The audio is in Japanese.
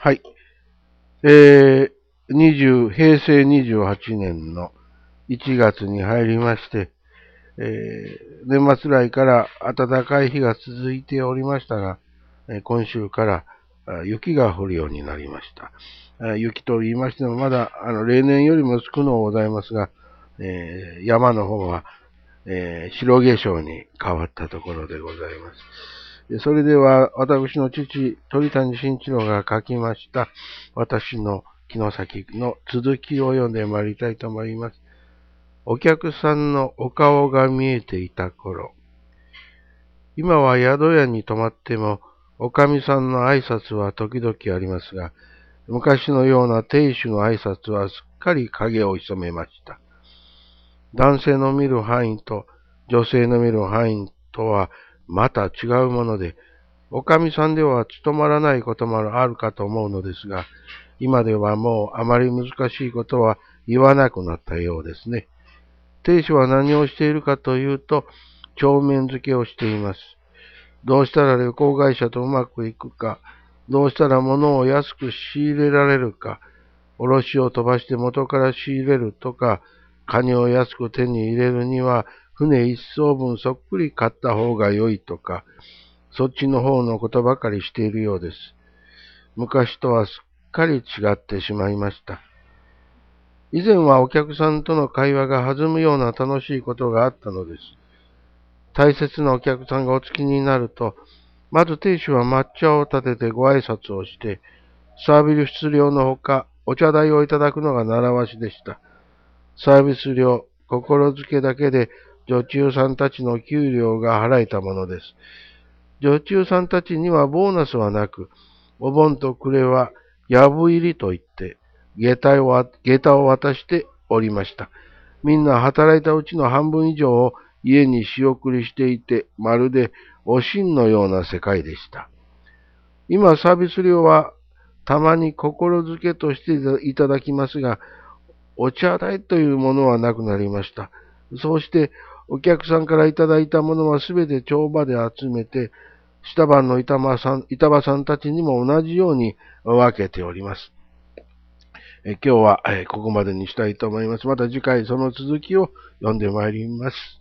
はい。平成28年の1月に入りまして、年末来から暖かい日が続いておりましたが、今週から雪が降るようになりました。雪と言いましても、まだ例年よりも少のございますが、山の方は、白化粧に変わったところでございます。それでは、私の父、鳥谷慎一郎が書きました、私の城崎の続きを読んでまいりたいと思います。お客さんのお顔が見えていた頃。今は宿屋に泊まっても、おかみさんの挨拶は時々ありますが、昔のような亭主の挨拶はすっかり影を潜めました。男性の見る範囲と女性の見る範囲とはまた違うもので、おかみさんでは務まらないこともあるかと思うのですが、今ではもうあまり難しいことは言わなくなったようですね。亭主は何をしているかというと、帳面付けをしています。どうしたら旅行会社とうまくいくか、どうしたら物を安く仕入れられるか、卸を飛ばして元から仕入れるとか、カニを安く手に入れるには、船一艘分そっくり買った方が良いとか、そっちの方のことばかりしているようです。昔とはすっかり違ってしまいました。以前はお客さんとの会話が弾むような楽しいことがあったのです。大切なお客さんがお付きになると、まず亭主は抹茶を立ててご挨拶をして、サービス料のほか、お茶代をいただくのが習わしでした。サービス料、心づけだけで女中さんたちの給料が払えたものです。女中さんたちにはボーナスはなく、お盆と暮れはやぶ入りといって、下駄を渡しておりました。みんな働いたうちの半分以上を家に仕送りしていて、まるでおしんのような世界でした。今サービス料はたまに心づけとしていただきますが、お茶代というものはなくなりました。そうしてお客さんからいただいたものはすべて帳場で集めて、下番の板場さんたちにも同じように分けております。今日はここまでにしたいと思います。また次回その続きを読んでまいります。